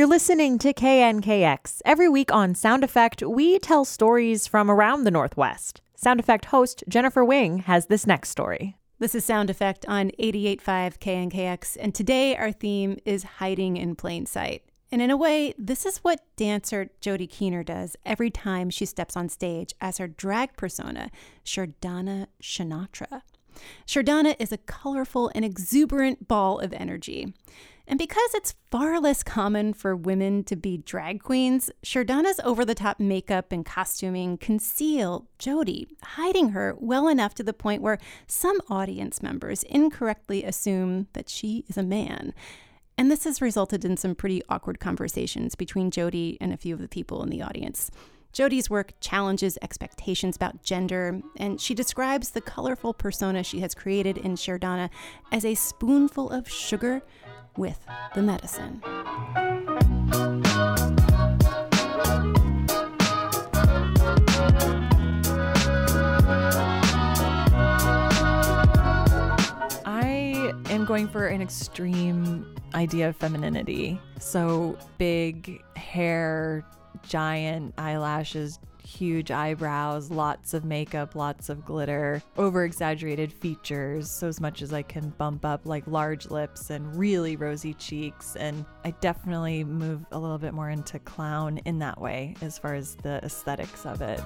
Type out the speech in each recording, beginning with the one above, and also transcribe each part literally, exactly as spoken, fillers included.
You're listening to K N K X. Every week on Sound Effect, we tell stories from around the Northwest. Sound Effect host Jennifer Wing has this next story. This is Sound Effect on eighty-eight point five K N K X, and today our theme is hiding in plain sight. And in a way, this is what dancer Jody Keener does every time she steps on stage as her drag persona, Shardana Shinatra. Shardana is a colorful and exuberant ball of energy. And because it's far less common for women to be drag queens, Shardana's over-the-top makeup and costuming conceal Jody, hiding her well enough to the point where some audience members incorrectly assume that she is a man. And this has resulted in some pretty awkward conversations between Jody and a few of the people in the audience. Jody's work challenges expectations about gender, and she describes the colorful persona she has created in Shardana as a spoonful of sugar with the medicine. I am going for an extreme idea of femininity. So big hair, giant eyelashes, huge eyebrows, lots of makeup, lots of glitter, over-exaggerated features, so as much as I can bump up like large lips and really rosy cheeks. And I definitely move a little bit more into clown in that way as far as the aesthetics of it.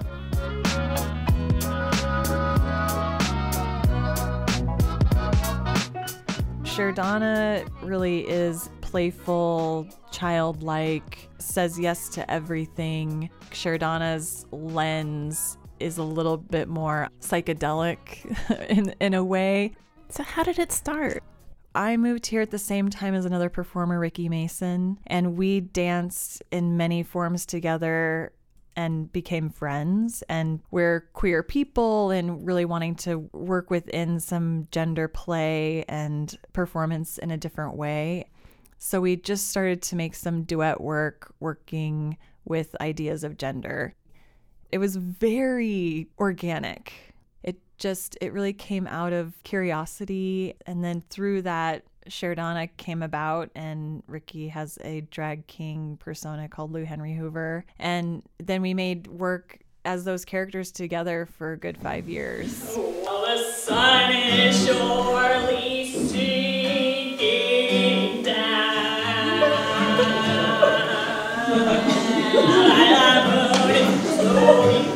Shardana really is playful, childlike, says yes to everything. Shardana's lens is a little bit more psychedelic in, in a way. So how did it start? I moved here at the same time as another performer, Ricky Mason, and we danced in many forms together and became friends. And we're queer people and really wanting to work within some gender play and performance in a different way. So we just started to make some duet work, working with ideas of gender. It was very organic. It just, it really came out of curiosity. And then through that, Shardana came about, and Ricky has a drag king persona called Lou Henry Hoover. And then we made work as those characters together for a good five years. Well, the sun is surely sinking down. The moon is slowly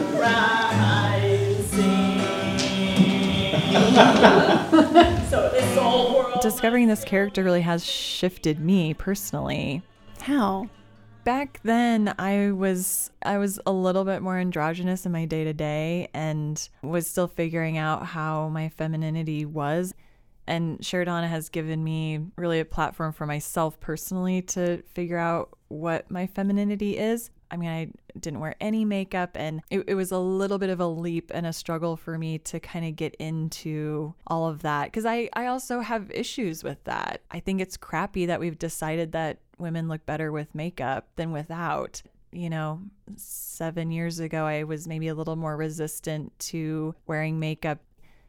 rising. So this whole world. Discovering this character really has shifted me personally. How? Back then, I was I was a little bit more androgynous in my day-to-day and was still figuring out how my femininity was. And Shardana has given me really a platform for myself personally to figure out what my femininity is. I mean, I didn't wear any makeup, and it, it was a little bit of a leap and a struggle for me to kind of get into all of that, because I, I also have issues with that. I think it's crappy that we've decided that women look better with makeup than without. You know, seven years ago, I was maybe a little more resistant to wearing makeup.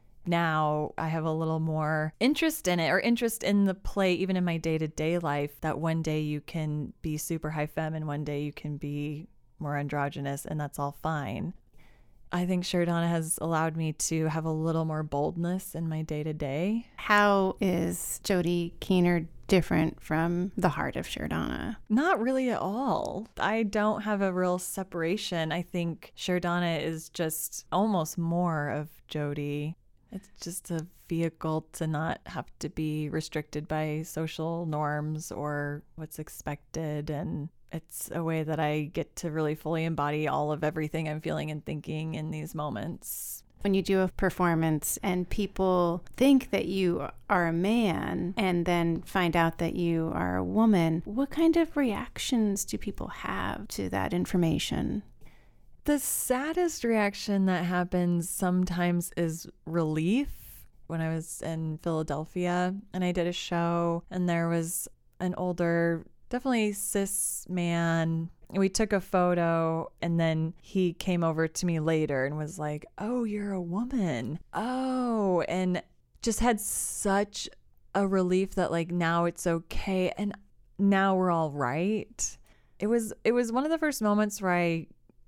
Now I have a little more interest in it, or interest in the play, even in my day-to-day life, that one day you can be super high femme and one day you can be more androgynous, and that's all fine. I think Shardana has allowed me to have a little more boldness in my day-to-day. How is Jody Keener different from the heart of Shardana? Not really at all. I don't have a real separation. I think Shardana is just almost more of Jody. It's just a vehicle to not have to be restricted by social norms or what's expected. And it's a way that I get to really fully embody all of everything I'm feeling and thinking in these moments. When you do a performance and people think that you are a man and then find out that you are a woman, what kind of reactions do people have to that information? The saddest reaction that happens sometimes is relief. When I was in Philadelphia and I did a show, and there was an older, definitely cis man. We took a photo, and then he came over to me later and was like, "Oh, you're a woman. Oh," and just had such a relief that like now it's okay and now we're all right. it was it was one of the first moments where I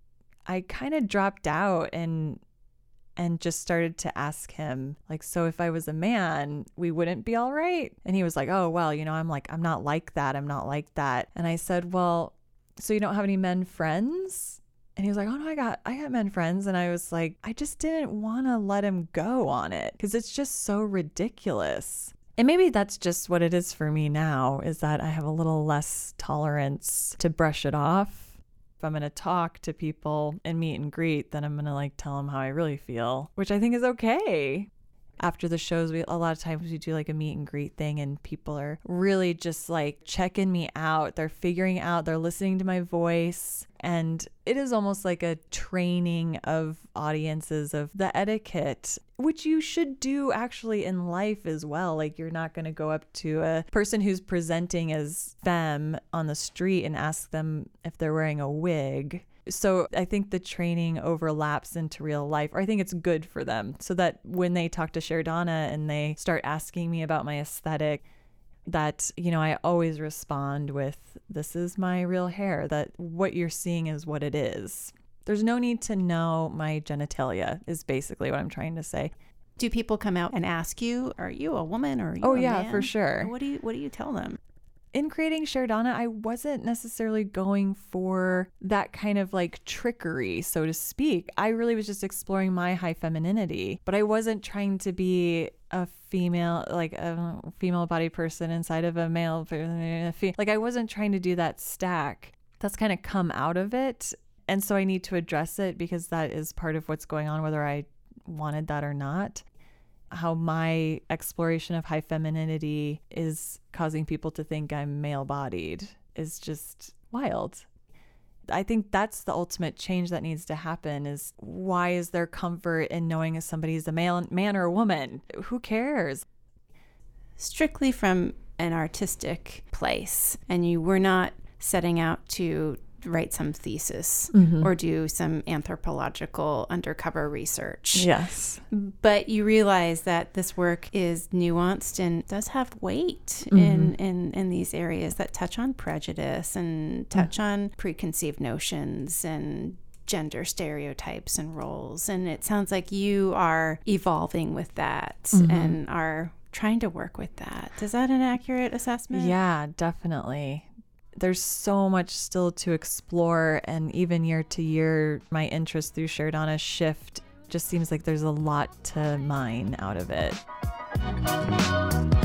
I kind of dropped out and and just started to ask him, like, so if I was a man, we wouldn't be all right? And he was like, oh, well, you know, I'm like, I'm not like that. I'm not like that. And I said, well, so you don't have any men friends? And he was like, oh no, I got, I got men friends. And I was like, I just didn't want to let him go on it because it's just so ridiculous. And maybe that's just what it is for me now, is that I have a little less tolerance to brush it off. If I'm going to talk to people and meet and greet, then I'm going to like tell them how I really feel, which I think is okay. After the shows, we a lot of times we do like a meet and greet thing and people are really just like checking me out. They're figuring out, they're listening to my voice. And it is almost like a training of audiences of the etiquette, which you should do actually in life as well. Like you're not going to go up to a person who's presenting as femme on the street and ask them if they're wearing a wig. So I think the training overlaps into real life, or I think it's good for them so that when they talk to Sherdana and they start asking me about my aesthetic, that, you know, I always respond with, this is my real hair, that what you're seeing is what it is. There's no need to know my genitalia is basically what I'm trying to say. Do people come out and ask you, are you a woman or are you oh, a yeah, man? for sure. What do you What do you tell them? In creating Sherdana, I wasn't necessarily going for that kind of like trickery, so to speak. I really was just exploring my high femininity, but I wasn't trying to be a female, like a female body person inside of a male, like I wasn't trying to do that stack. That's kind of come out of it. And so I need to address it because that is part of what's going on, whether I wanted that or not. How my exploration of high femininity is causing people to think I'm male-bodied is just wild. I think that's the ultimate change that needs to happen is why is there comfort in knowing if somebody is a male, man or a woman? Who cares? Strictly from an artistic place, and you were not setting out to write some thesis mm-hmm. or do some anthropological undercover research. Yes. But you realize that this work is nuanced and does have weight mm-hmm. in, in, in these areas that touch on prejudice and touch mm-hmm. on preconceived notions and gender stereotypes and roles. And it sounds like you are evolving with that mm-hmm. and are trying to work with that. Is that an accurate assessment? Yeah, definitely. There's so much still to explore, and even year to year, my interest through Sherdana shift. Just seems like there's a lot to mine out of it.